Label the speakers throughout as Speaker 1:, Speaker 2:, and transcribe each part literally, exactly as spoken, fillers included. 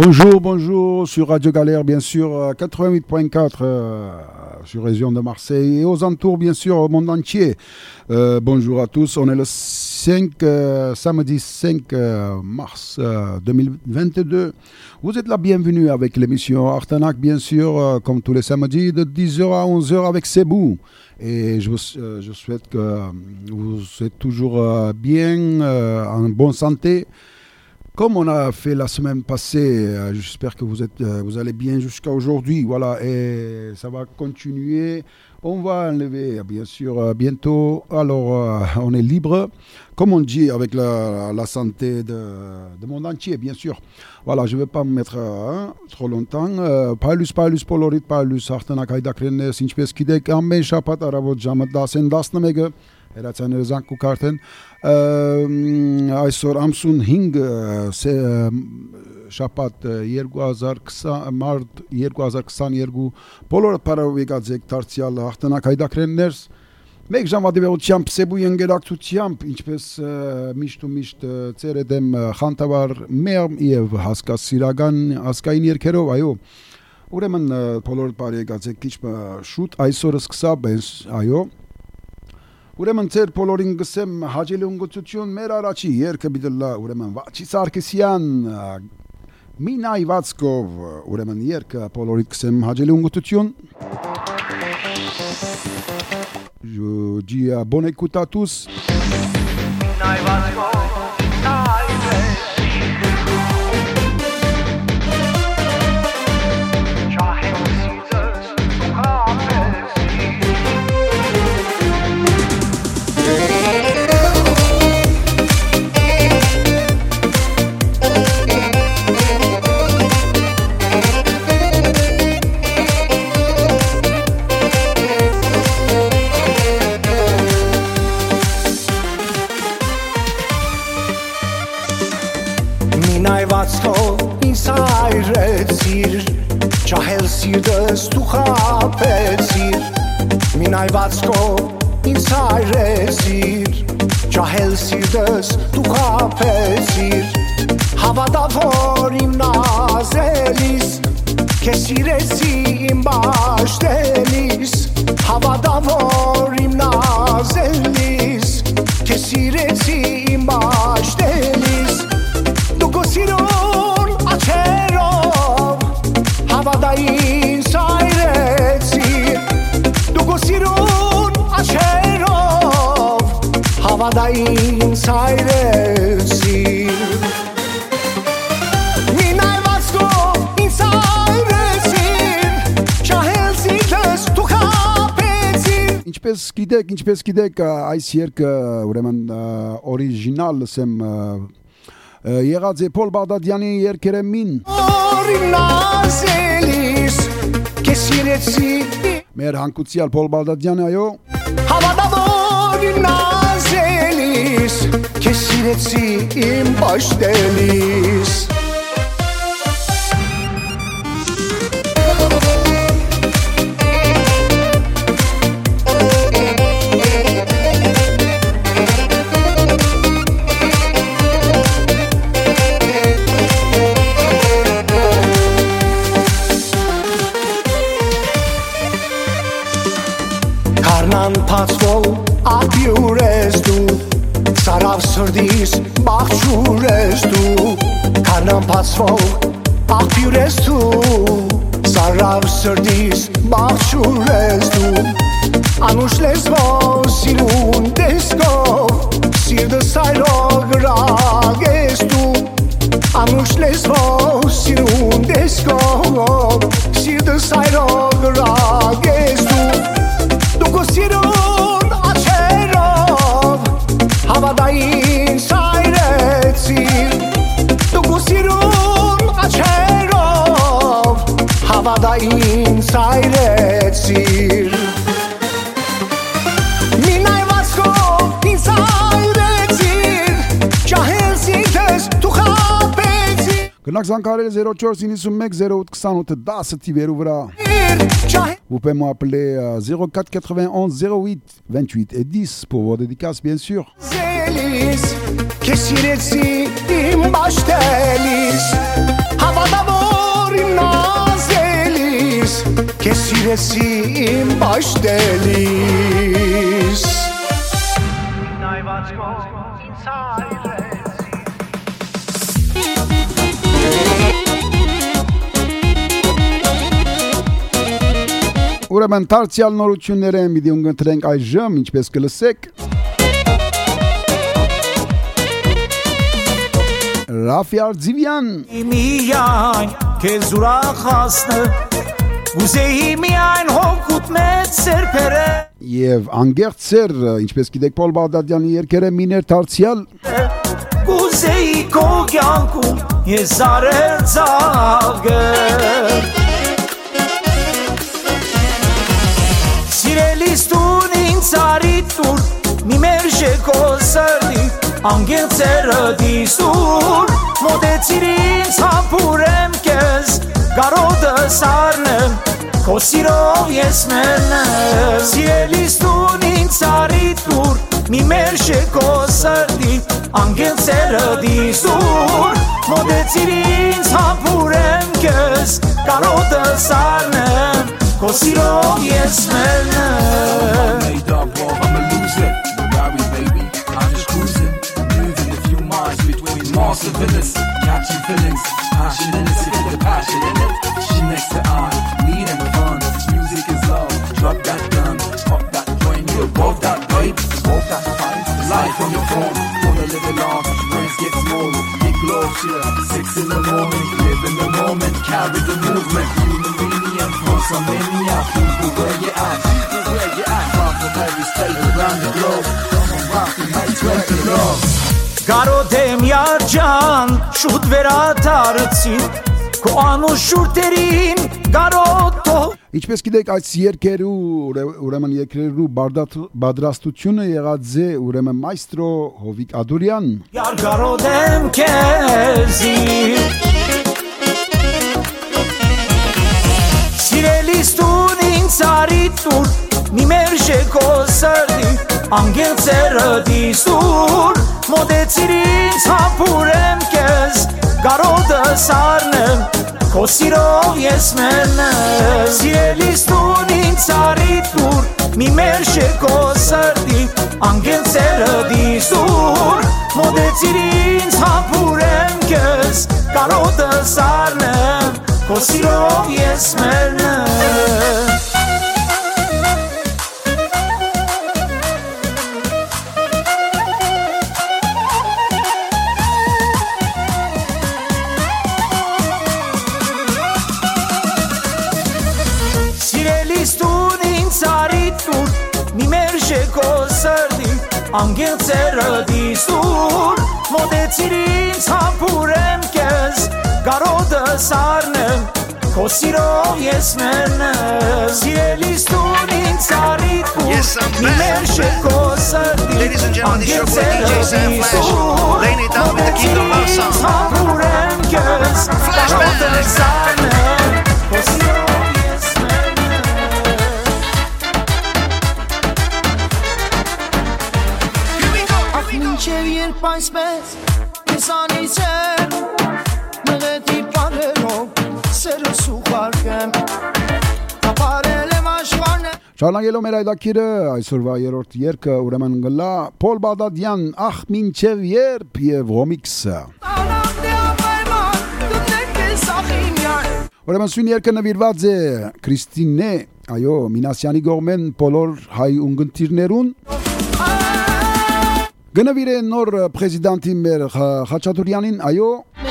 Speaker 1: Bonjour, bonjour sur Radio Galère, bien sûr, quatre-vingt-huit point quatre euh, sur région de Marseille et aux entours, bien sûr, au monde entier. Euh, bonjour à tous, on est le cinq, euh, samedi cinq euh, mars euh, deux mille vingt-deux. Vous êtes la bienvenue avec l'émission Artanac, bien sûr, euh, comme tous les samedis, de dix heures à onze heures avec Sebou. Et je, euh, je souhaite que vous êtes toujours euh, bien, euh, en bonne santé. Comme on a fait la semaine passée, euh, j'espère que vous, êtes, euh, vous allez bien jusqu'à aujourd'hui. Voilà, et ça va continuer. On va enlever, bien sûr, euh, bientôt. Alors, euh, on est libre, comme on dit, avec la, la santé de, de monde entier, bien sûr. Voilà, je ne vais pas me mettre euh, trop longtemps. Paylus, paylus, polorit, paylus, artana kaydakren, sinchpes kidek, amme shapat, arabot jamat, dasen, dasnamege. Հերացաները զանգ ու կարդեն այսօր ամսուն հինգ շաբաթ երկու հազար քսան մարտ երկու հազար քսաներկու բոլորը բարևեկած եք դարձյալ հաղթանակ հայդակրեններս մեկ ժամադիվեությամբ Սեբու ընկերակցությամբ ինչպես միշտ ու միշտ ծերեդ եմ խանտավար մերմ եւ հասկասիրական ասկային երկերով այո ուրեմն բոլորը բարևեկած եք քիչ շուտ այսօր սկսա այո Ուրեմն ծեր բոլորին գսեմ հաջելի ունգծություն մեր առաջի երկը բիդլա ուրեմն Վաչի Սարգսյան Մինայ Վացկով ուրեմն երկը բոլորիդ գսեմ հաջելի ունգծություն Ջիա bon écoute à tous Մինայ Վացկով Insայրեցիր Չահել սիրտս դու խապեցիր Մինայվածքով Insայրեցիր Չահել սիրտս դու խապեցիր Հավատա որ իմ նազելիս Քեզ սիրեցի իմ բաշտելիս Հավատա որ իմ նազելիս Քեզ սիրեցի իմ բաշտելիս Դու քո սիրուն աչերով Հավատային սայրեցիր Դու քո սիրուն աչերով Հավատային սայրեցիր Մի նայվածքով ինձ սայրեցիր Չահել սիրտս դու խապեցիր Ինչպես գիտեք, ինչպես գիտեք այս երկը ուրեմն օրիջինալ լսեմ Եղած է Պոլ Բաղդադյանի երկերը մին Օրին նազելիս Կես երեցի Մեր հանկուցյալ Պոլ Բաղդադյանը այո Հավատա որին նազելիս Կես երեցի իմ բաշտելիս Փածվող աղբյուր ես դու Սարավ սրդիս բաղջուր ես դու Քարնան փածվող աղբյուր ես դու Սարավ սրդիս բաղջուր ես դու Անուշ լեզվով սիրուն տեսքով Սիրտը սայրող գրագ ես դու Անուշ լեզվով սիրուն տեսքով Սիրտը սայրող գրագ ես դու Դու քո սիրուն աչերով Հավատային սայրեցիր Դու քո սիրուն աչերով Հավատային սայրեցիր Մի նայվածքով ինձ սայրեցիր Չահել սիրտս դու խապեցիր Գնաք զանգարել zéro четыре девяносто один zéro opt двадцать десять տիվերու վրա Vous pouvez m'appeler à zéro quatre quatre-vingt-onze zéro huit vingt-huit et dix pour vos dédicaces, bien sûr. Zelis, kesiresi im baştelis, havada
Speaker 2: Կեսիրեսիմ բաշտելիս
Speaker 3: Նայված քո ինձ հայրեցի
Speaker 1: Ուրեմն դարձյալ նորությունները մի դիուն գտնենք այժմ, ինչպես կլսեք Ռաֆի Արձիվյան
Speaker 4: Միայն քեզ ուրախացնը Ուզեի միայն հոգուտ մեծ սերպերը
Speaker 1: Եվ անգեղծ սեր, ինչպես գիտեք Պոլ Բաղդադյանի երկերը միներ դարձյալ
Speaker 4: Ուզեի քո կյանքում ես արել ծաղր Սիրելիս տուն ինձ արիտ տուր մի մերժե քո սրդի Անգեղծ սերը դիսուր մոտեցիր ինձ հապուրեմ կեզ Կարոտը սարնեմ Քո սիրով ես մենեմ Սիրելիս տուն ինձ արիտ տուր Մի մերժե քո սրդի Անգեղծ սերը դիսուր Մոտեցիր ինձ հապուրեմ կեզ Կարոտը սարնեմ Քո սիրով ես մենեմ
Speaker 5: Made up, well, I'ma lose it Don't worry, baby, I'm just cruising Moving a few miles between Mars and Venice Catching feelings, passion in it Feel the passion in it She next to I, weed and fun Music is love, drop that gun Pop that joint, you above that babe Above that fight, life on your phone Wanna live it on, brains get small Big love, yeah, six in the morning Live in the moment, carry the movement Human medium, from some maniac People where you at, people where you at From from every state around the globe Come on, rock and make twenty love
Speaker 4: Կարոդեմ յարջան, շուտ վերադարձի Քո անուշուրտերին կարոտով
Speaker 1: Ինչպես գիտեք այս երկերու ուրեմն երկերու բադրաստությունը եղած է ուրեմն մայստրո Հովիկ Ադուրյան
Speaker 4: Յար կարոդեմ քեզի Սիրելիս տուն ինձ արիտ տուր Մի մերժե քո սրդի Անգեղծ սերը դիսուր Մոտեցիր ինձ հապուրեմ կեզ Կարոտը սարնեմ Քո սիրով ես մենեմ Սիրելիս տուն ինձ արիտ տուր Մի մերժե քո սրդի Անգեղծ սերը դիսուր Մոտեցիր ինձ հապուրեմ կեզ Կարոտը սարնեմ Քո սիրով ես մենեմ Քո սրդի անգեղծ սերը դիսուր Մոտեցիր ինձ հապուրեմ կեզ Կարոտը սարնեմ Քո սիրով ես մենեմ Սիրելիս տուն ինձ արիտ տուր Մի մերժե քո սրդի Անգեղծ սերը դիսուր Մոտեցիր ինձ հապուրեմ կեզ Կարոտը սարնեմ Քո սիրով
Speaker 6: Մինչև երբ այսպես Կեսանից եմ Մղետի պարերով Սերս ուղարկեմ Կապարել եմ աշխարնը
Speaker 1: Շարունակելով մեր այդակիրը այսօրվա երրորդ երկը ուրեմն գլա Պոլ Բաղդադյան Ախ մինչև երբ եւ ռոմիքսը Ուրեմն սույն երկը նվիրված է Քրիստինե այո Մինասյանի գողմեն բոլոր հայ ունգընտիրներուն Գնավիրե նոր պրեզիդանտի մեր Խաչատուրյանին, այո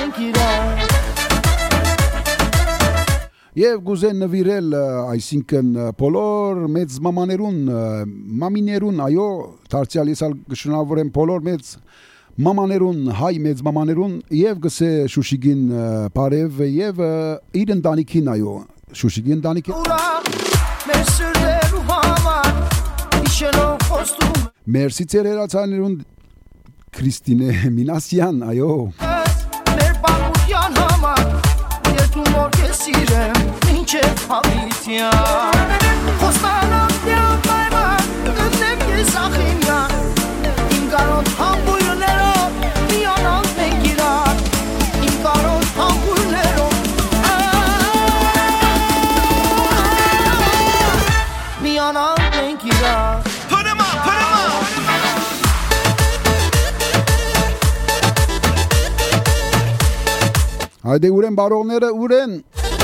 Speaker 1: Եվ գուզեն նվիրել, այսինքն բոլոր մեծ մամաներուն, մամիներուն, այո Դարձյալ ես ալ գշնավորեմ բոլոր մեծ մամաներուն, հայ մեծ մամաներուն Եվ գսե Շուշիգին պարև և իր ընտանիքին, այո Շուշիգի ընտանիքին
Speaker 6: Մեր սրդերու համար Իշենով խոստում
Speaker 1: Մերսի ծեր հերացաներուն Քրիստինե Մինասյան, այո
Speaker 6: Մեր պապության համար Երդում որ կես սիրեմ Մինչև հավիտյան Խոստանամ դյան պայման Գտնեմ կես ախիմյան Իմ կարոտ համբույրներով Միանալ մենք իրար Իմ կարոտ համբույրներով Միանալ մենք իրար
Speaker 3: Put him up, put him up.
Speaker 1: Haydi uren baronları uren.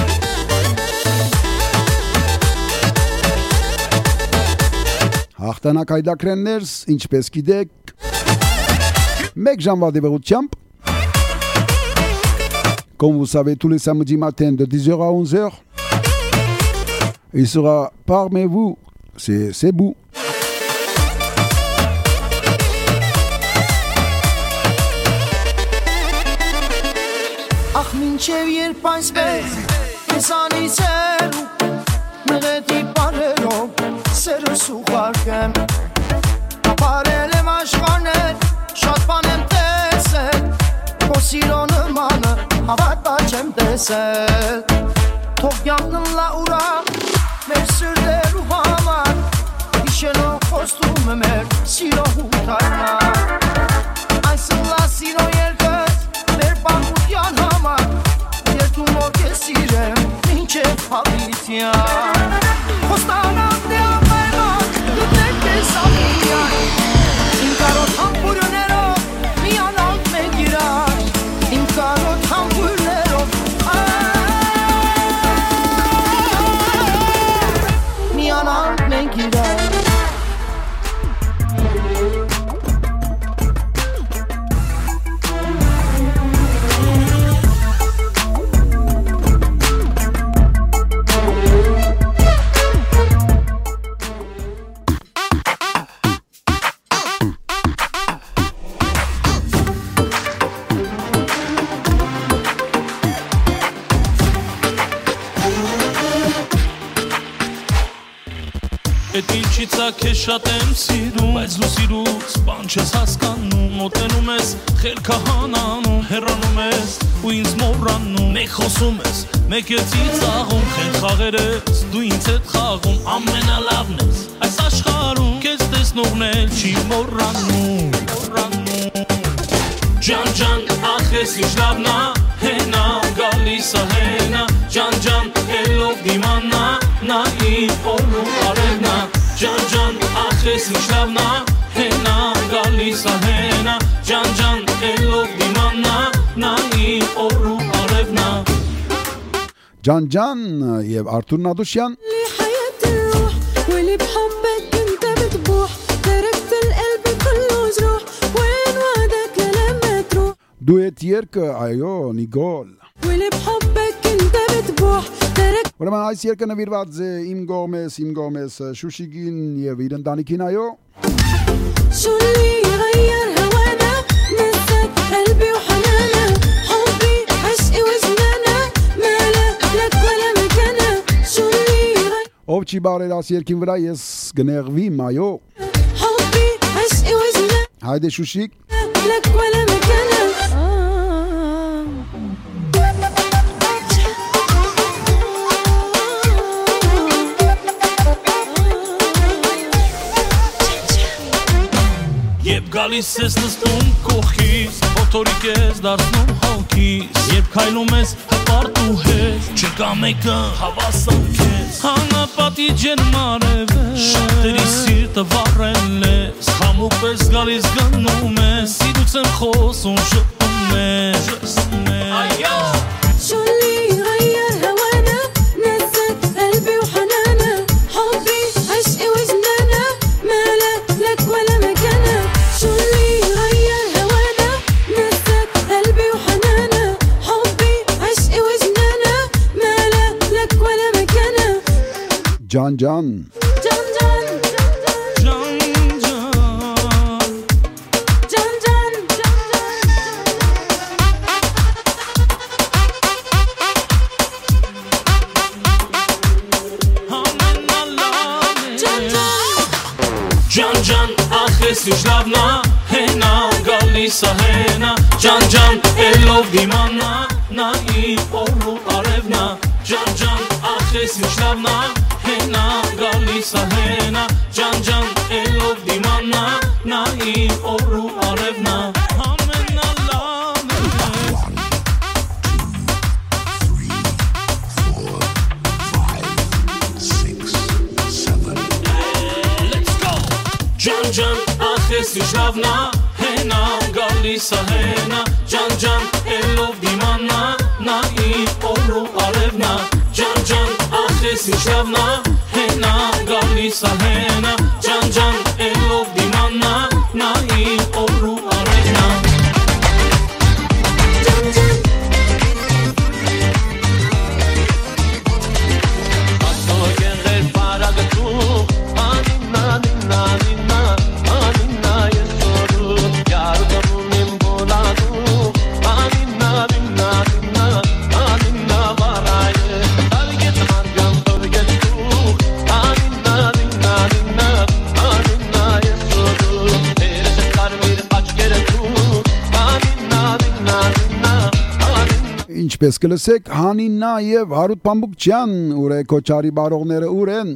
Speaker 1: Հաղթանակ հայդակրեններս, ինչպես գիտեք, մեկ ժամվա դեպողությամբ, comme vous savez, tous les samedis matins de dix heures à onze heures, il sera parmi vous, c'est Sebou.
Speaker 6: Ախ մինչև երբ այսպես Քեզանից հեռու Մեղեդի բարերով Սերս ուղարկեմ Ապարել եմ աշխարհներ Շատ բան եմ տեսել Քո սիրո նմանը Հավատա չեմ տեսել Թող կյանքն լա ուրախ Մեր սրտերու համար Իշենով խոստում եմ մեր Սիրո հութայնա Այս լա սիրո երկս Մեր բաղության համար Երդում որ կեզ սիրեմ Մինչև հավիտյան Խոստանամ դե ամայման Գտեք կեզ ամիյան Իմ կարոտ համբուրներով Միանանք մենք իրար Իմ կարոտ համբուրներով Միանանք մենք իրար
Speaker 2: Էդ ինչից ա քեզ շատ եմ սիրում Բայց դու սիրուց բան չես հասկանում Մոտենում ես խելքահանանում Հեռանում ես ու ինձ մոռանում Մեկ խոսում ես, մեկ ես ծիծաղում Խենթ խաղեր ես, դու ինձ հետ խաղում Ամենալավն ես այս աշխարհում Քեզ տեսնողն էլ չի մոռանում Ջան ջան, ախ ես ինչ լավն ա Հենա, գալիս ա հենա Ջան ջան, էլով դիմանա Նա իմ օրն ու արևնա Ջան ջան, ախ ես ինչ լավն ա Հենա, գալիս ա հենա Ջան ջան, էլով դիմանա Նա իմ օրն ու արևնա
Speaker 1: Can Can եւ Artur Nadusyan. Duet yerkë, ajo, një gol. Ուրեմն այս երկը նվիրված է իմ գոմես, իմ գոմես Շուշիգին եւ իր ընտանիքին այո. Ով չի բարեր աս երկին վրա ես գներվիմ այո. Հայդե Շուշիկ.
Speaker 2: Երբ գալիս ես նստում կողքիս, ոտորիկ ես դարձնում հոգիս Երբ քայլում ես հպարտ ու հեզ, չկա մեկը հավասար քեզ Հանապատի ջերմարև ես, շատերի սիրտը վառել ես Համուկ ես գալիս գնում ես, սիրուց եմ խոսում շպում ես Այո
Speaker 1: Can Can.
Speaker 2: Can Can. Can Can. Can Can. Can Can, ախ ես ինչ լավն ա, հենա, գալիս ա հենա Can Can, էլով դիմանա, նա իմ օրն ու արևնա Can Can, ախ ես ինչ լավն ա Hena, galisa hena, Can Can, elov dimanna, na im oru arevna, amena lame.
Speaker 7: One, two, three, four, five, six, seven,
Speaker 2: Ջան ջան ախես իջավնա հենա գալիս հենա Ջան ջան էլով դիմանա նայի օրու արևնա Ջան ջան ախես իջավնա հենա գալիս հենա Ջան ջան էլով դիմանա նայի օրու արևնա
Speaker 1: Ինչպես կլսեք, Հանինա եւ Հարութ Պամբուկչյան ուրե Քոչարի բարողները ուրեն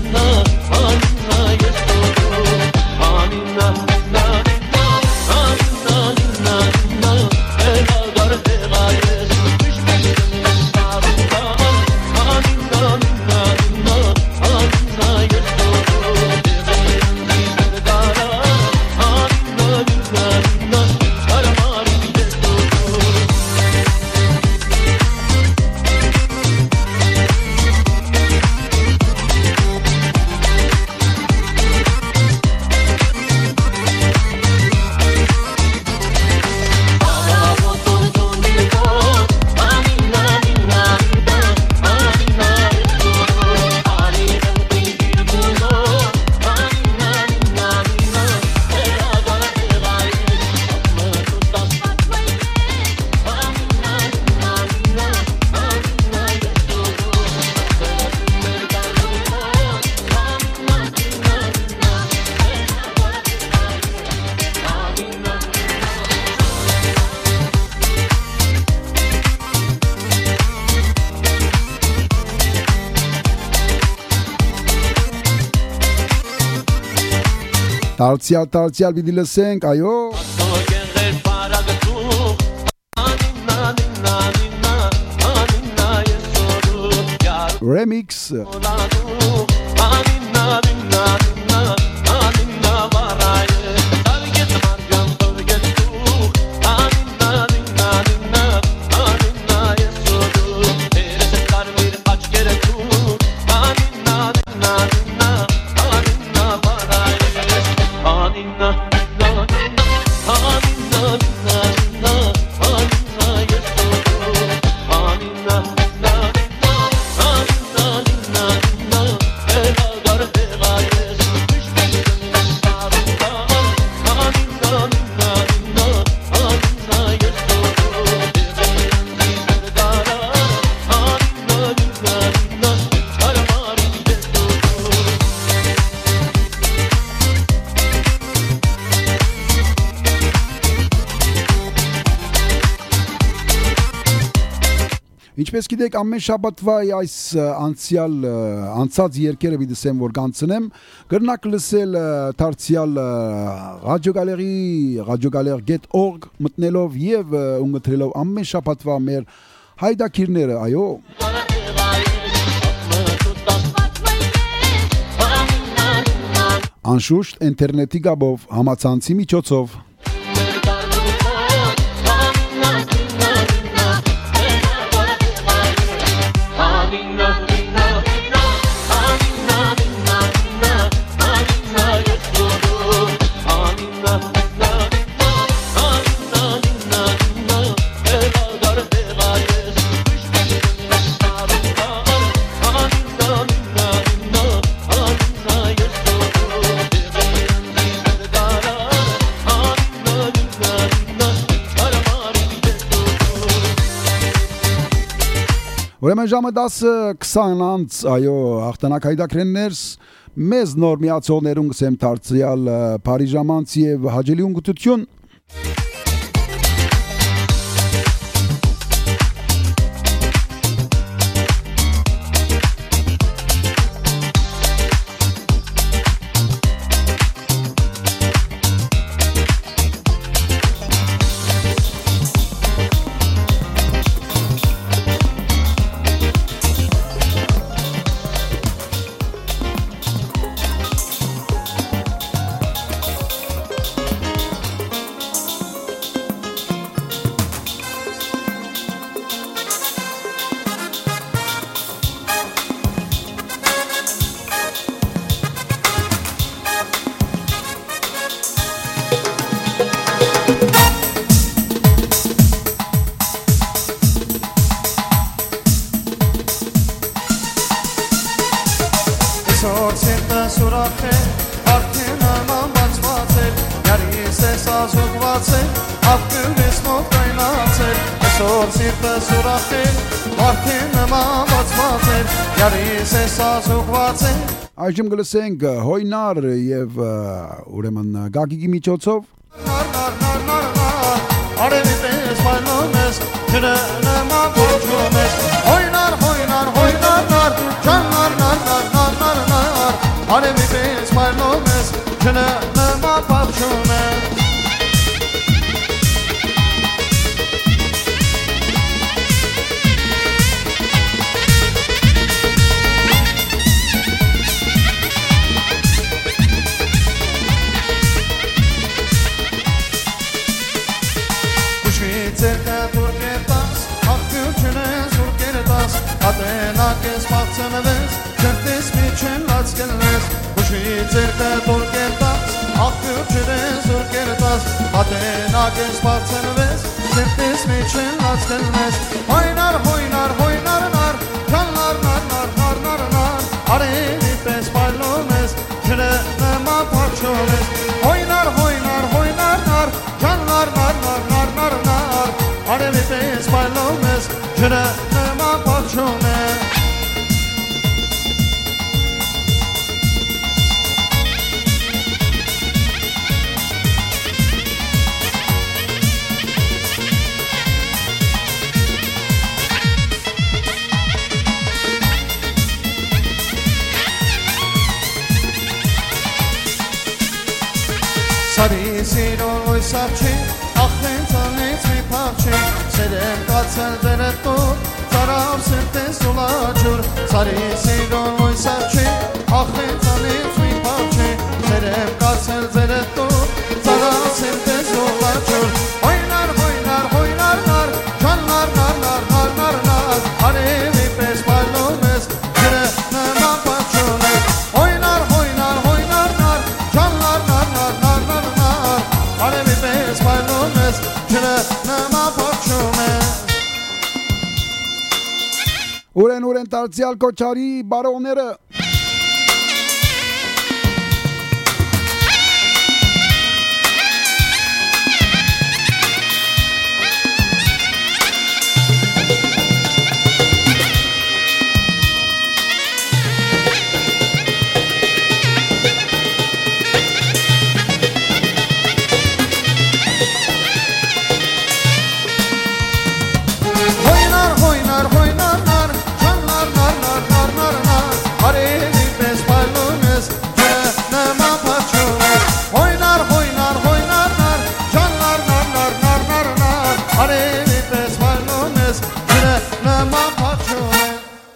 Speaker 1: Տարցյալ տարցյալ պիտի լսենք, այո Remix Ինչպես գիտեք, ամեն շաբաթվա այս անցյալ անցած երկերը պիտի որ կանցնեմ, կրնակ լսել դարձյալ ռադիոգալերի ռադիոգալեր դոտ օրգ մտնելով եւ ունգընտրելով ամեն շաբաթվա մեր հայդակիրները, այո Անշուշտ ինտերնետի գաբով, համացանցի միջոցով Ուրեմն ժամը դասը քսան անց, այո, հաղթանակ հայդակրեններս, մեզ նոր միացողներուն գսեմ դարձյալ Փարիժամանց եւ հաջելի ունգուտություն
Speaker 6: ուրախ է Արդեն նման բացված էր Յարիս ես ազուգված էր Աղբյուրիս մոտ կայնացեր Այսօր սիրտս ուրախ է Արդեն նման բացված էր Յարիս ես ազուգված էր
Speaker 1: Այժմ գլսենք հոյնար եւ ուրեմն գագիկի միջոցով
Speaker 6: Նար նար նար նար նար Արևի պես պայլում ես Ջրը նման կոչում ես Հոյնար հոյնար հոյնար նար Ճան նար նար նար նար նար նար Արևի պես պայլում ես Ջրը նման պապչում ես Ատենակ ես պաղցնվես, չրտիս մի չեն լաց կնվես Ուշվի ձերկը տոր կերտաս, աղբյուր չրեն զուր կերտաս Ատենակ ես պաղցնվես, չրտիս մի չեն լաց կնվես Հոյնար, հոյնար, հոյնար, նար, ճան նար, նար, նար, նար, նար, նար Արևի պես պայլում ես, ջրը նման պարչում ես Հոյնար, հոյնար, հոյնար, նար, ճան նար, նար, նար, նար, նար, նար Արևի պես պայլում ես, ջրը նման պարչում ես Սարի սիրոն լույսավ չի, աղթեն ծանից մի պաղ չի Սերեմ կացել դերետ տուր, ծարավ սրտես ուլաջուր Սարի սիրոն լույսավ չի, աղթեն ծանից մի պաղ չի Սերեմ կացել դերետ տուր, ծարավ սրտես ուլաջուր Հոյնար, հոյնար, հոյնար, նար, ճան նար, նար, նար, նար, նար, նար Արևի պես պայլում ես, ջրը նման պաչում ես Հոյնար, հոյնար, հոյնար, նար, ճան նար, նար, նար, նար, նար, նար Արևի պես պայլում ես, ջրը նման պաչում ես
Speaker 1: Ուրեն ուրեն տարձյալ կոչարի բարողները
Speaker 6: Հոյնար, հոյնար, հոյնար, նար, ճան նար, նար, նար, նար, նար, նար Արևի պես պայլում ես, ջրը նման պաչում ես Հոյնար, հոյնար, հոյնար, նար, ճան նար, նար, նար, նար, նար, նար Արևի պես պայլում ես, ջրը նման պաչում ես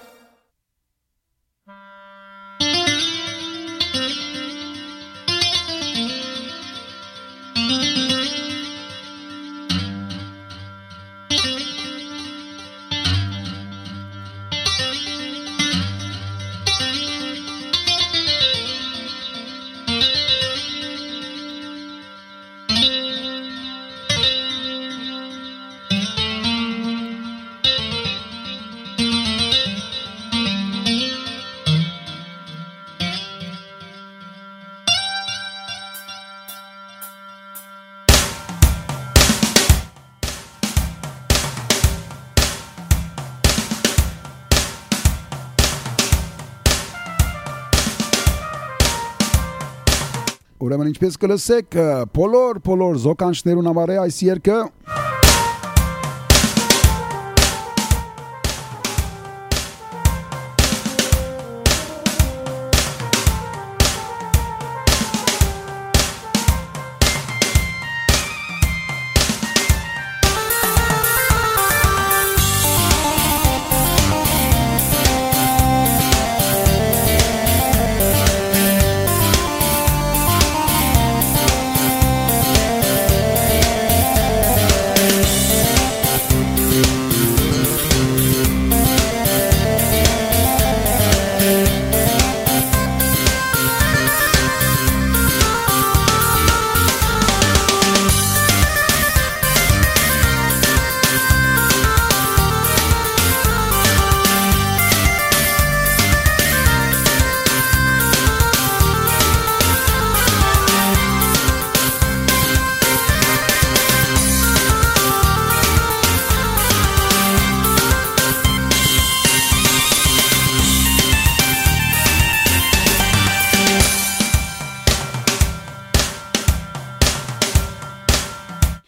Speaker 1: Ուրեմն ինչպես կլսեք բոլոր բոլոր զոկանչներուն համար է այս երգը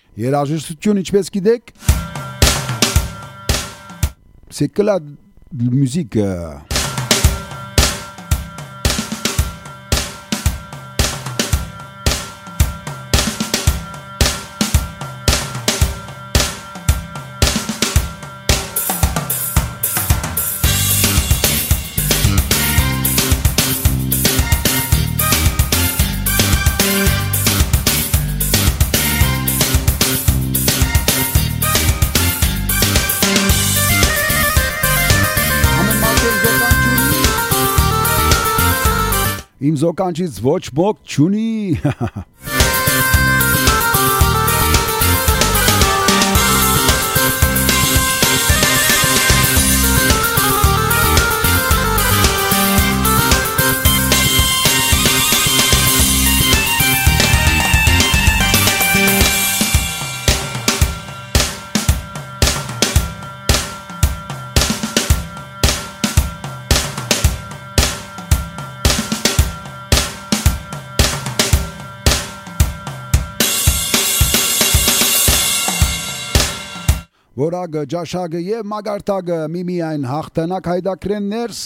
Speaker 1: Երաժշտություն ինչպես գիտեք, c'est que la musique euh, Իմ զոկանչից ոչ ոք չունի։ Որագը, ջաշագը և մագարտագը միմիայն հաղթանակ հայդակրեն ներս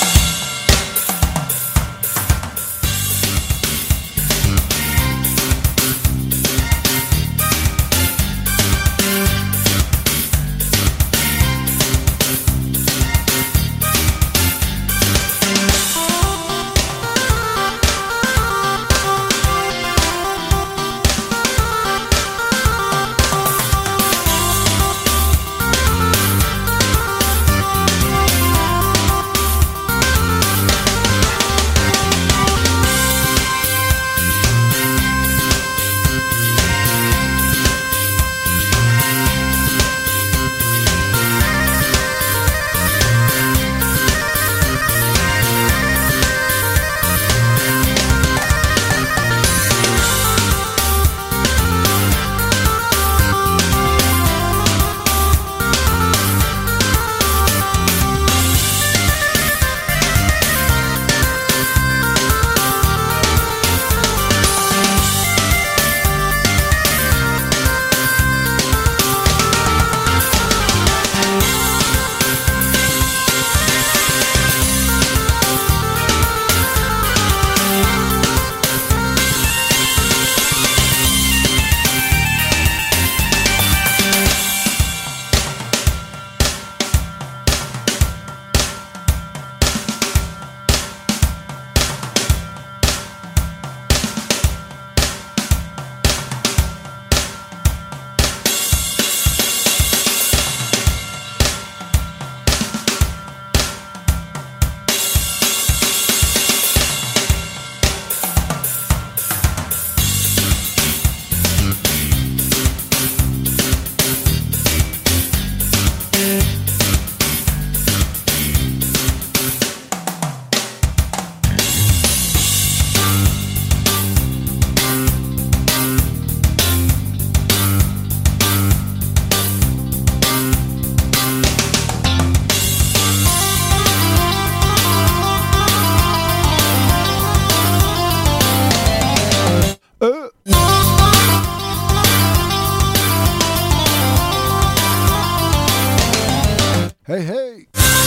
Speaker 1: Hey, hey.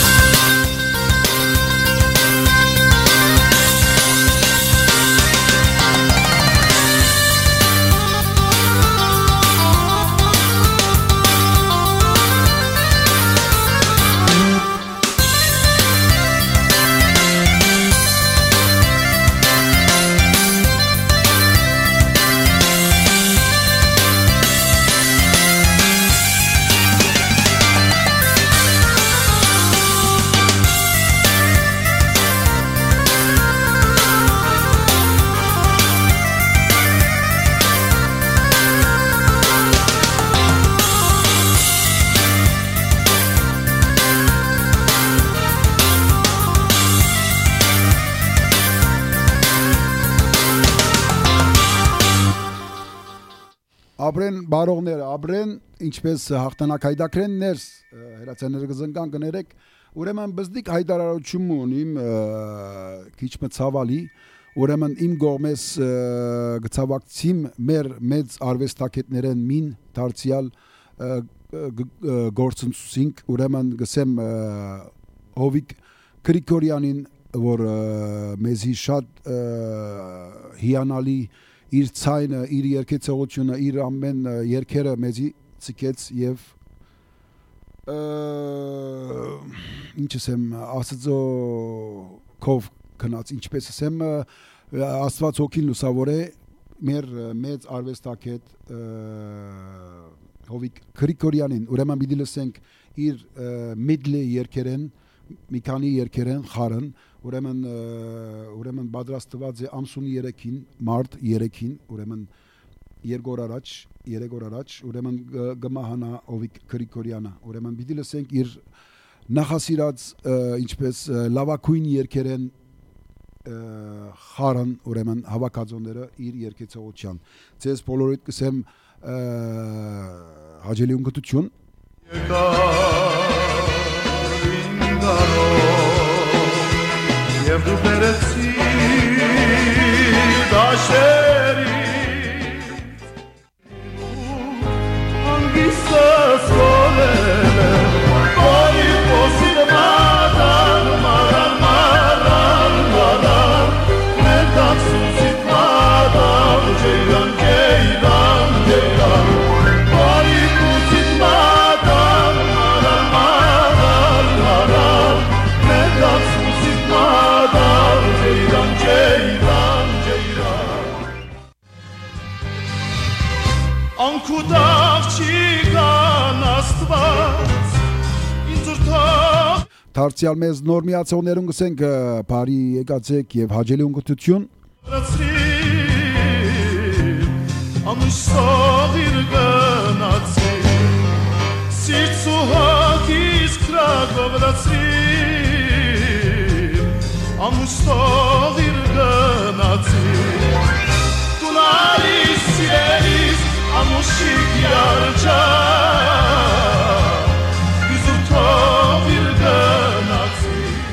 Speaker 1: Ապրեն բարողները, ապրեն ինչպես հաղթանակ հայդակրեն ներս հերացաները կզնկան կներեք, ուրեմն բզդիկ հայդարարություն ունիմ քիչ մը ցավալի, ուրեմն իմ գողմես գծավակցիմ մեր մեծ արվեստակետներեն մին դարձյալ գործընծուսինք, ուրեմն գսեմ Հովիկ Գրիգորյանին, որ մեզի շատ հիանալի իր ցայնը, իր երգեցողությունը, իր ամեն երգերը մեզի ցկեց եւ ինչ ասեմ, Աստծո կով քնած, ինչպես ասեմ, Աստված հոգին լուսավոր է, մեր մեծ արվեստակետ Հովիկ Գրիգորյանին, ուրեմն պիտի լսենք իր մեդլե երգերեն, մի քանի երգերեն խարն, ուրեմն ուրեմն պատրաստված է ամսուններեքին, մարտ երեքին, ուրեմն երկու օր առաջ, երեք օր առաջ, ուրեմն գմահանա Հովիկ Գրիգորյանը, ուրեմն պիտի լսենք իր նախասիրած ինչպես լավագույն երգերեն խարն, ուրեմն հավաքածոները իր երգեցողության։ Ձեզ բոլորիդ կսեմ հաջելի ունկտություն։
Speaker 7: Եվ դու բերեցի դաշերից հանգիստս կորել է բարի պոսիտ մադան մարան մարան մարան մեր տաքսուսիտ մադան ջեյրան ջեյրան ջեյրան բարի պոսիտ մադան մարան մարան մարան մեր տաքսուսիտ մադան ջեյրան ջեյրան ջեյրան անքուտավ չի կան աստված ինձ ուրթող
Speaker 1: Դարձյալ մեզ նոր միացողներուն գսենք բարի եկացեք եւ հաջելի ունկտություն
Speaker 7: ամուսով իր գնացի սիրտ ու հոգիս կրակով լացի ամուսով իր գնացի տունարիս սիրելիս ամուսիկ յարջա իզուրթով իր գնացի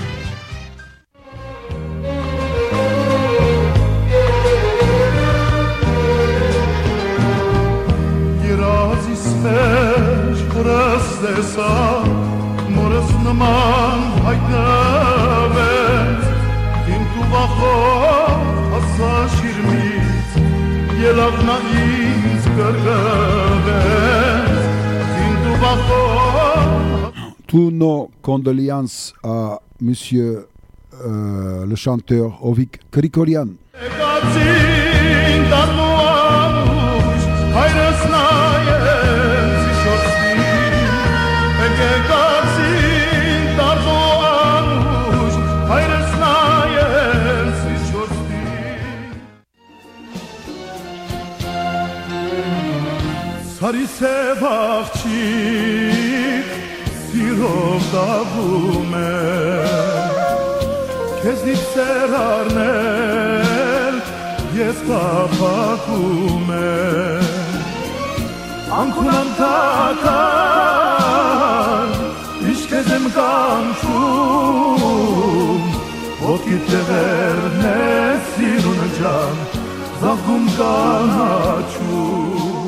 Speaker 7: երազիս մեջ կորս դեսա մորս նման հայտնվեց իմ տուվախով ասա շիրմից ելավնա ինձ կրգվեց իմ տուվախով
Speaker 1: Tous nos condoléances à monsieur euh, le chanteur Howik Grigorian.
Speaker 7: Սարիսև աղջիկ սիրով դավում է քեզնից սեր առնել ես տապակում է անքունամ տական իշ քեզ եմ կանչում ոտքիդ տեղերն է սիրունը ջան զաղգում կանաչում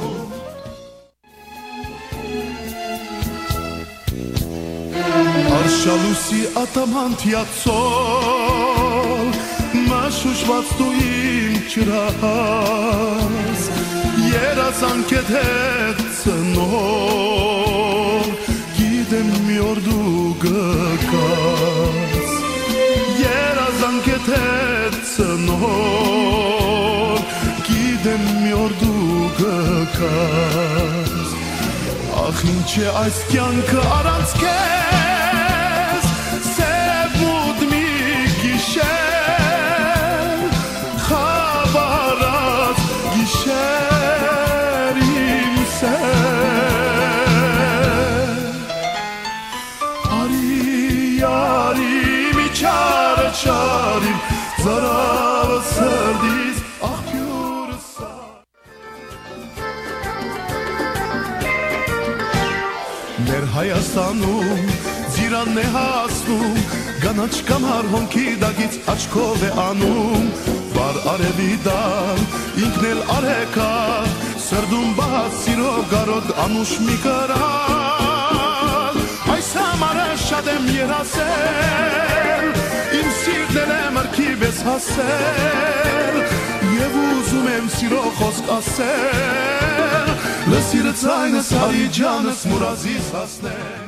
Speaker 7: Արշալուսի ատամանթիացոլ մաշուշված դու իմ չրահաս երազանքետ հետ ծնող գիտեմ մի օր դու գկաս երազանքետ հետ ծնող գիտեմ մի օր դու գկաս ախ ինչ է այս կյանքը առանց քեզ սև մութ մի գիշեր խավարած գիշեր իմ սեր արի արի մի չարը չարիմ զարավը սրդիս աղբյուրս Մեր Հայաստանում զիրանն է հասնում Գանաչ կամ հարհոնքի դագից աչքով է անում Վար համար արևիդան ինքն էլ արեկա սրդում բաց սիրո գարոտ անուշ մի կրան այս համարը շատ եմ երասել իմ սիրտն էլ եմ արկիվ ես հասել և ուզում եմ սիրո խոսք ասել լսիրը ծայնս արի ջանս մուրազիս հասնեն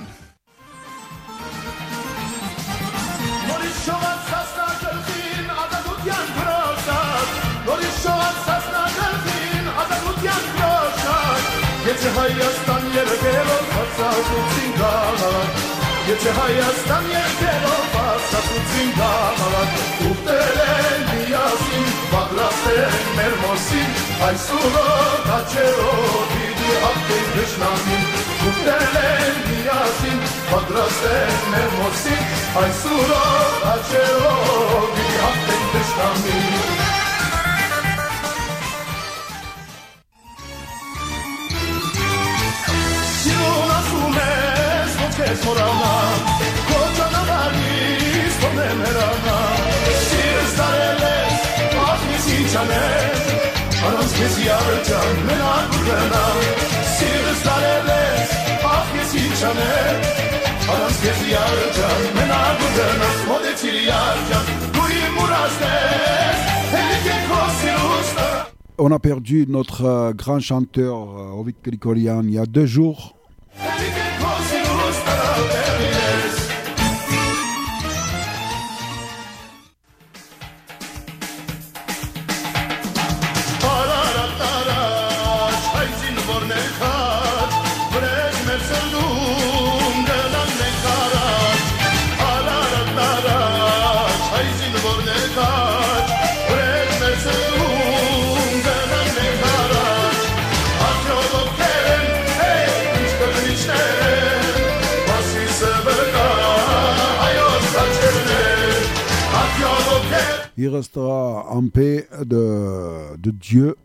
Speaker 7: նորից շողած սասնա գլխին ազատության պրոշակ նորից շողած սասնա գլխին ազատության պրոշակ եթե Հայաստան երկելով բացակուցին գաղաղակ եթե Հայաստան երկելով բացակուցին գաղաղակ ուտել են միասին պատրաստ են մեր մոսին այսուրով հաչերով պիտի հաղթեն դժնամին ուտել են միասին պատրաստ են մեր մոսին այսուրով հաչերով պիտի հաղթեն դժնամին Սիրուն ասում ես ոչ կես մորանա քո ճանապարհից թողնեմ հեռանա Սիրս տարել ես աղմիս ինչ անեմ Առանց քեզ յարաջան մենակ ուղենամ Սիրս տարել ես աղմիս ինչ անեմ Առանց քեզ յարաջան մենակ ուղենամ Մոտեցիր յարջան դու իմ ուրացն ես հելիք է քո սիրուստը
Speaker 1: On a perdu notre euh, grand chanteur euh, Ovid Grigorian il y a deux jours. Il restera en paix de, de Dieu.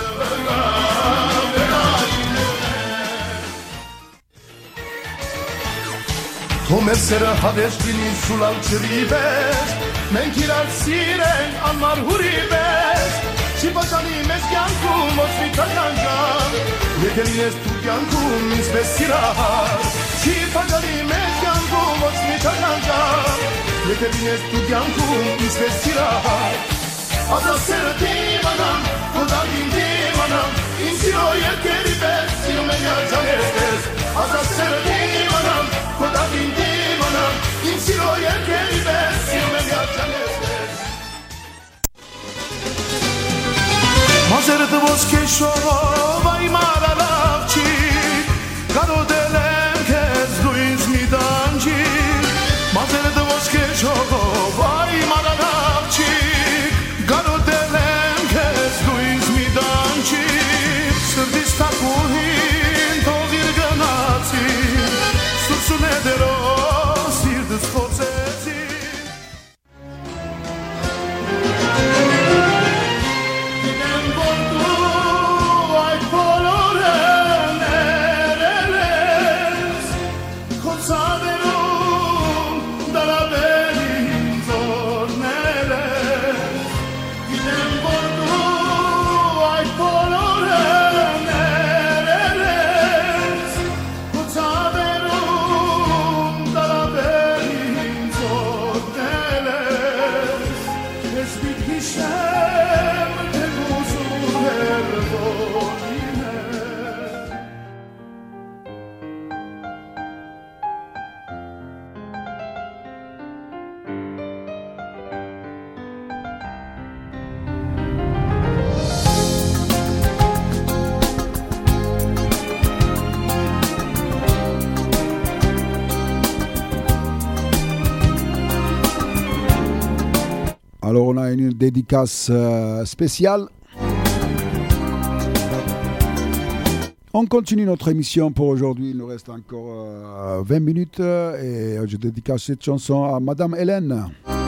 Speaker 7: Komesera hadeş binin sulal çiribes Men kirar siren anmar huribes Çipacani mezgan kum osvita yancan Yetelines tukyan kum izbe sirahar Çipacani mezgan kum osvita yancan Yetelines tukyan kum izbe sirahar Aza serdim anam, kodagin dim anam İnsiro yelkeri bez, sinume yarcan estes Aza serdim anam, kodagin dim anam İnsiro yelkeri bez, sinume yarcan estes Mazerdı voske šovoj maralavči Kado delem kez duiz mi danči Mazerdı voske šovoj maralavči Kado delem kez duiz mi danči Srdis takuhin to virganaci Susu nedero sirdis poceci
Speaker 1: Alors on a une dédicace euh, spéciale. On continue notre émission pour aujourd'hui. Il nous reste encore euh, vingt minutes et je dédicace cette chanson à Madame Hélène.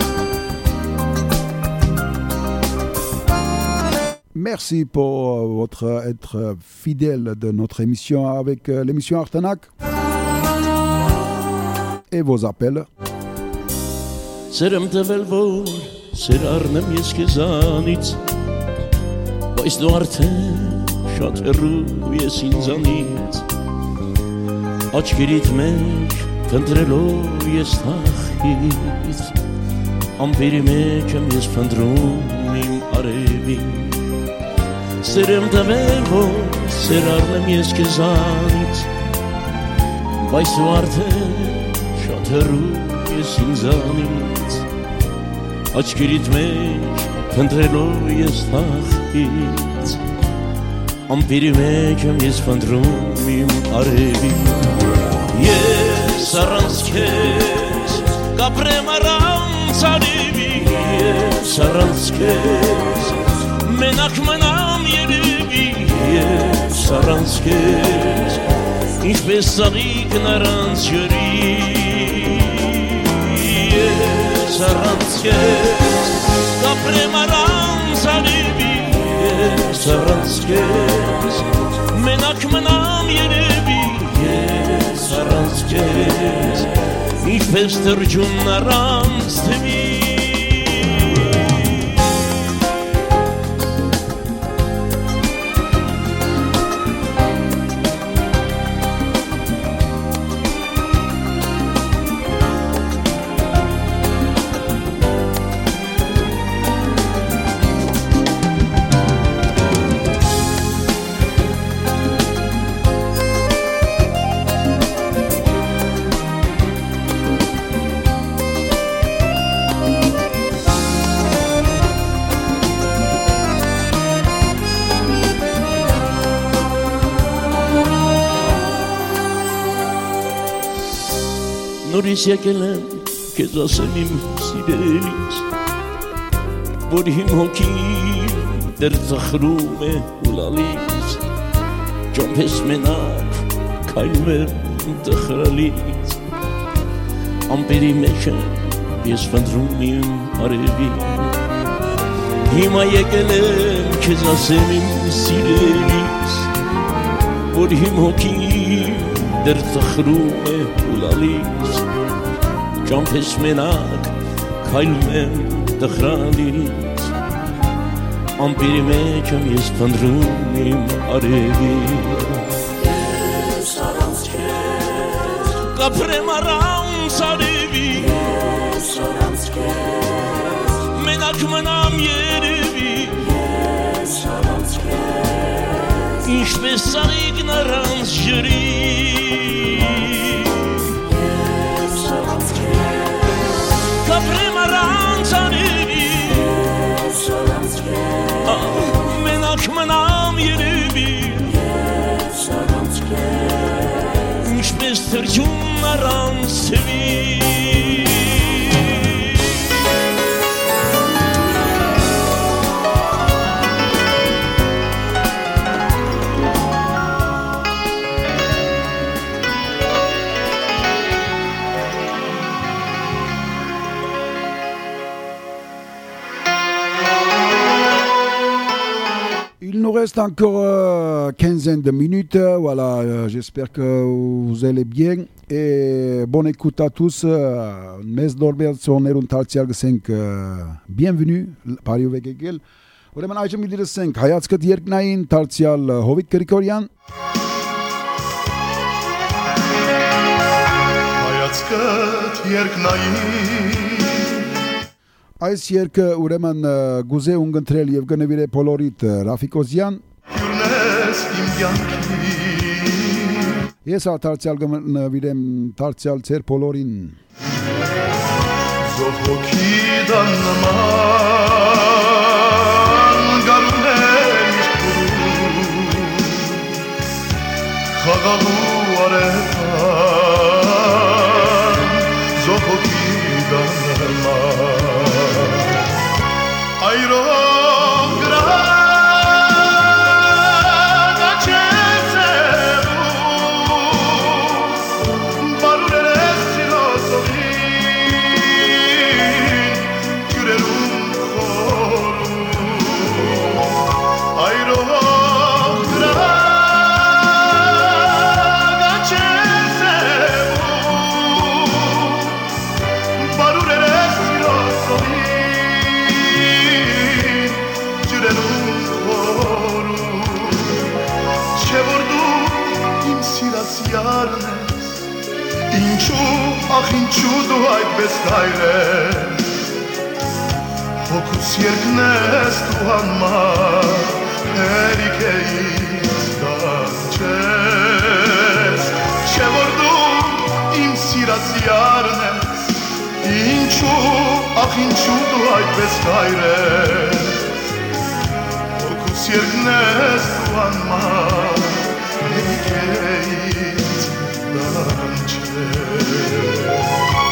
Speaker 1: Merci pour votre être fidèle de notre émission avec euh, l'émission Artenac et vos appels.
Speaker 8: Sırım tıvıl vur
Speaker 2: սեր առնեմ ես քեզանից, բայց դու արդեն շատ հեռու ես ինձանից, աչքերիդ մեջ փնտրելով ես թախից, ամպերի մեջ եմ ես փնտրում իմ արևին, սեր եմ տվել, որ սեր առնեմ ես քեզանից, բայց դու արդեն շատ հեռու ես ինձանից, աչքերիդ մեջ փնտրելով ես թախից, ամպերի մեջ եմ ես փնտրում իմ արևին, ես առանց քեզ կապրեմ առանց արևի, ես առանց քեզ մենակ մնամ երևի, ես առանց քեզ ինչպես ծաղիկն առանց ջրի, ես առանց քեզ կապրեմ առանց արևի, ես առանց քեզ մենակ մնամ երևի, ես առանց քեզ ինչպես թրջունն առանց թևի, նորից եկել եմ քեզ ասեմ իմ սիրելիս, որ իմ հոգին դեռ ծխրում է ու լալիս, ճամփես մենակ քայլում եմ տխրալից, ամպերի մեջ եմ ես փնտրում իմ արևին, հիմա եկել եմ քեզ ասեմ իմ սիրելիս, որ իմ հոգին դեռ ծխրում է ու լալիս, ճամփես մենակ քայլում եմ տխրալից, ամպերի մեջ եմ ես փնտրում իմ արևին, ես առանց քեզ կապրեմ առանց արևի, ես առանց քեզ մենակ մնամ երևի, ես առանց քեզ ինչպես ծաղիկն առանց ջրի, կապրեմ առանց արևի, ես առանց քեզ մենակ մնամ երևի, ես առանց քեզ ինչպես թրջուն առանց թևի,
Speaker 1: Reste encore euh, quinzaine de minutes. Voilà, euh, j'espère que vous allez bien et bonne écoute à tous. Mes Norbert Sonerun Tartial Gesenk. Bienvenue, Pario Vegegel. Ուրեմն այժմ իլիրը սենք հայացքդ երկնային Tartial Hovik Գրիգորյան.
Speaker 7: Հայացքդ երկնային
Speaker 1: Այս երկը ուրեմն գուզե ունգընտրել եւ կնվիրե բոլորիդ Ռաֆիկոզյան
Speaker 7: Յուրնես իմ յանքի
Speaker 1: Ես արտարցիալ կնվիրեմ Tartial ծեր բոլորին
Speaker 7: Զոհոքի դան նման գարուն եմ իշկուրում Խաղաղու արեთან Զոհոքի դան նման Այրող գրան աչեցերում Բարուրեր ես սիրո սովին Կյուրերում խորում Այրող գրան աչեցերում ինչու դու այդպես կայրես Հոգուս երկնես դու համար Հերիք է ինձ կանչես Չէ որ դու իմ սիրացյալն ես Ինչու, ախ ինչու դու այդպես կայրես Հոգուս երկնես դու համար Հերիք է ինձ կանչես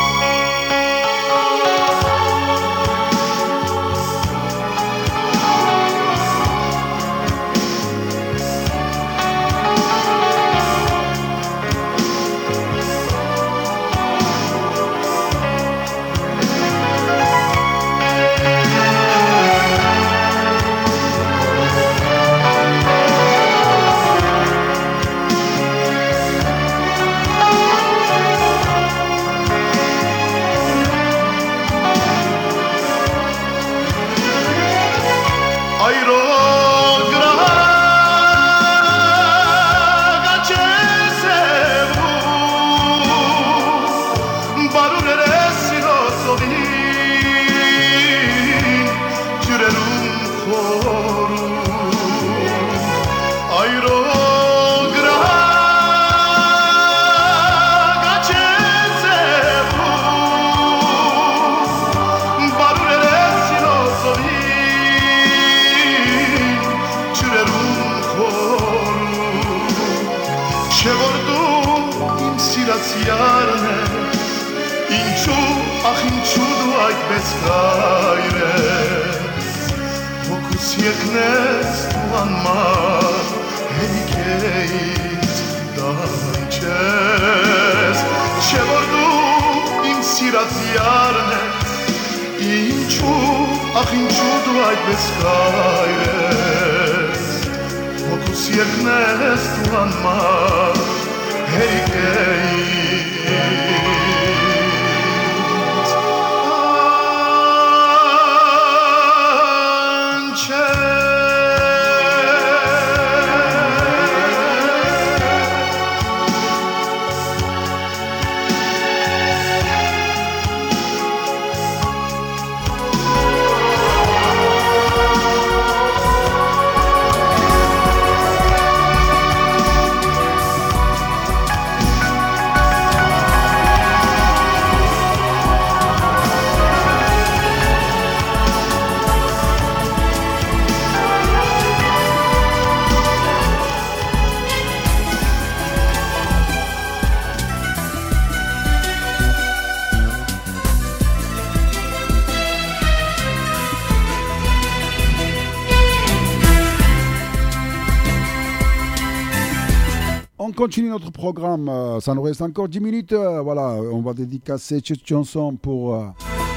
Speaker 1: On continue notre programme, euh, ça nous reste encore dix minutes. Euh, voilà, on va dédicacer cette chanson pour euh,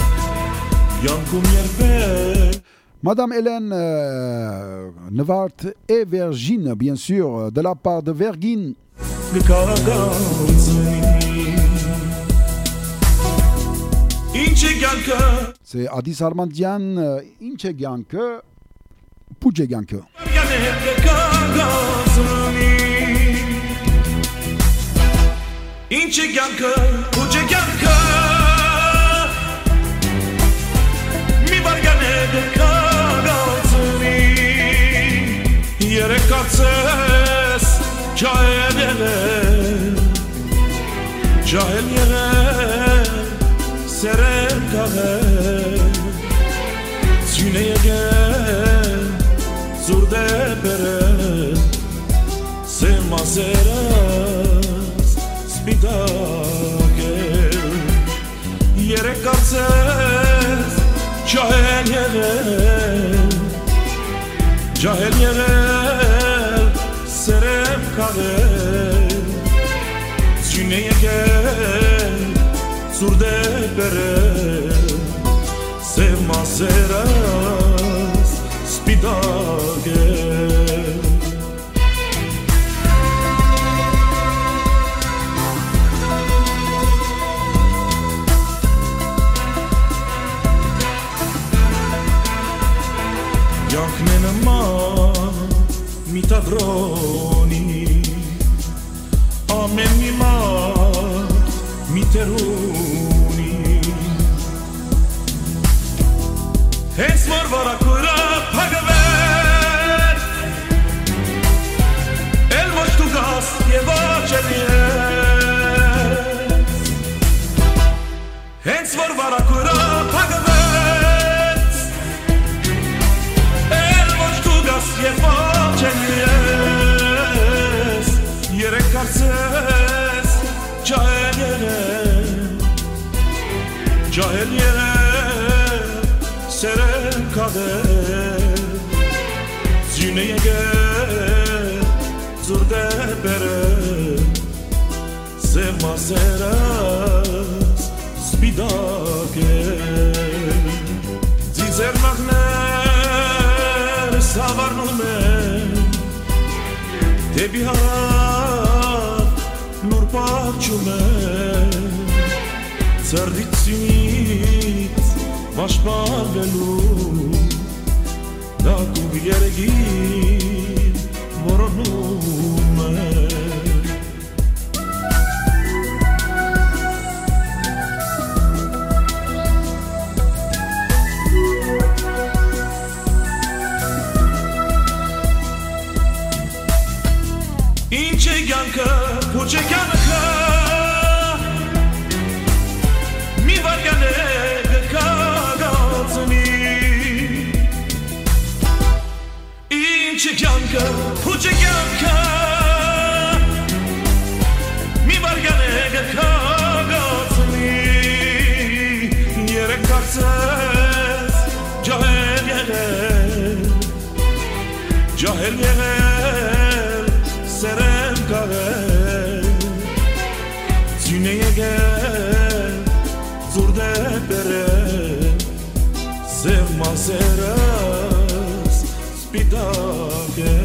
Speaker 1: Madame Hélène euh, Nevart et Virgin, bien sûr, de la part de Vergine. C'est Adis Armandian, Incheganke, Pujeganke.
Speaker 8: Ince ghiancă, uge ghiancă Mi bargane de carozări Iere cațes, cahel yere Cahel yere, seren kahe Züneye gel, zurde pere Sema sera Spitakel Yere katzes Cahel yerel Cahel yerel Serem kahel Züneye gel Zurde berel Sema seras Spitakel Mitadroni Amen mima Miteru հաչելի ես երեք կարծես ջահել եղել ջահել եղել սերեմ կադել ձյուն է եղել զուրդ է բերել սև մասերս սպիտակ է ձիձեր մաղներ սավարնում են դեպի հարավ լուր պաղճում են ծրդիցինից վաշպարվելու դակուգ երեգին որոնում են Ինչ է կյանքը, փոչ է կյանքը Մի վարյան է կկագացնի Ինչ է կյանքը, փոչ է կյանքը Մի վարյան է կկագացնի Երեք կարծես ջահել եղել Ջահել եղել Սերեմ կաղել Ձյուն է եղել Զուրդ է բերել Սև մասերս սպիտակ է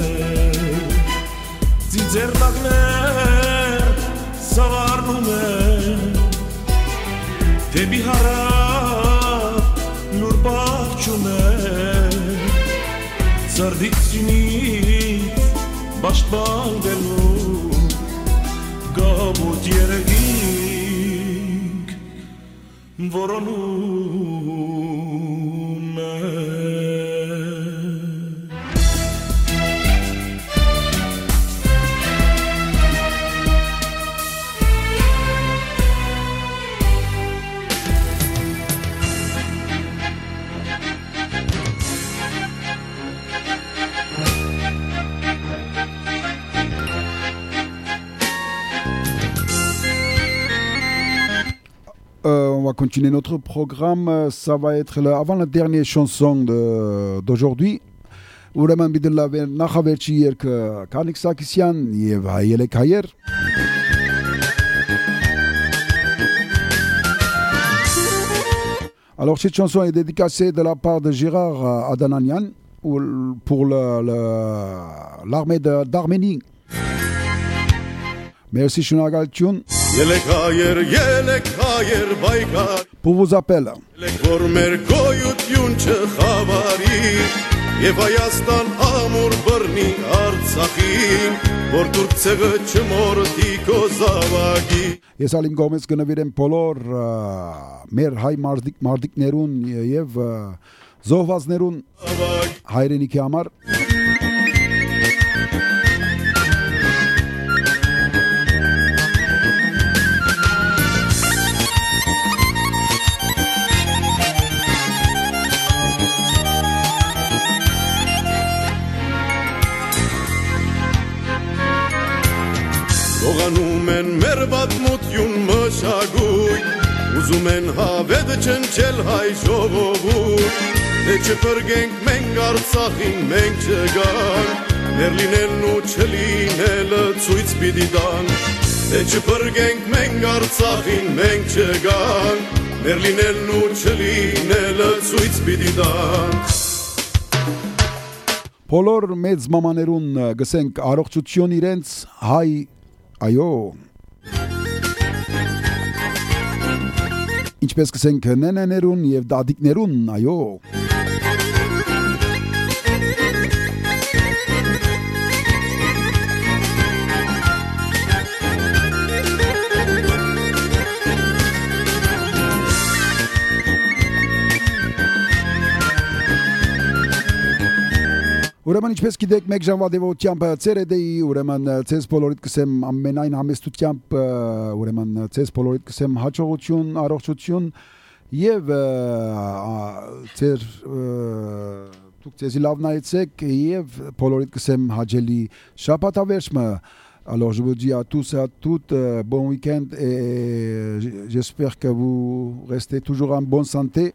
Speaker 8: Ձիձեր լագներ սավարնում են Դեպի հարավ լուր պաղճում են Ծրդիցինից Բաշտպանվելու գավոտ երեգինք որոնում է
Speaker 1: Euh, on va continuer notre programme. Ça va être le, avant la dernière chanson de, d'aujourd'hui. Ուրեմն բիդլավ նախավերջի երգը Կանիկ Սակիսյան եւ Հայելեք Հայեր. Alors cette chanson est dédicacée de la part de Gérard Adananian pour le, le, l'armée de, d'Arménie. Merci Shunagalitun. Pour vos appels.
Speaker 7: Եվ Հայաստան ամուր բռնի Արցախին, որ թուրք ցեղը չմորթի քո զավակի։
Speaker 1: Ես ալիմ գոմես գնվիրեմ բոլոր մեր հայ մարդիկներուն եւ զոհվածներուն հայրենիքի համար։
Speaker 7: Ողանում են մեր պատմություն մշակույթ, ուզում են հավետ չնչել հայ ժողովուրդ, թե չփրկենք մենք Արցախին, մենք չգանք, մեր լինելն ու չլինելը ցույց պիտի տանք, թե չփրկենք մենք Արցախին, մենք չգանք, մեր լինելն ու չլինելը ցույց պիտի տանք։
Speaker 1: Բոլոր մեծ մամաներուն գսենք առողջություն իրենց հայ Այո Ինչպես կսենք նենեներուն և դադիկներուն, այո Ուրեմն ինչպես գիտեք մեկ ժամվա դեպությամբ ցերեդեի ուրեմն ցես բոլորիդ կսեմ ամենայն համեստությամբ ուրեմն ցես բոլորիդ կսեմ հաջողություն, առողջություն եւ ցեր դուք ձեզի լավ նայեցեք եւ բոլորիդ կսեմ հաջելի շաբաթավերջը. Alors je vous dis à tous et à toutes euh, bon week-end et j'espère que vous restez toujours en bonne santé.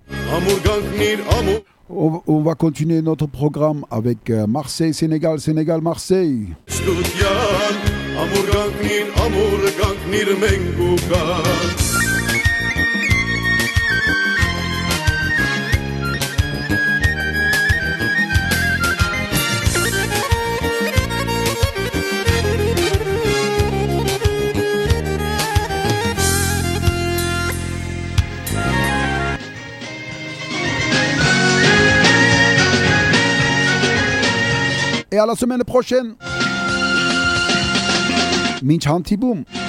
Speaker 1: On, on va continuer notre programme avec euh, Marseille, Sénégal, Sénégal, Marseille. Et à la semaine prochaine. Minch Hantiboum.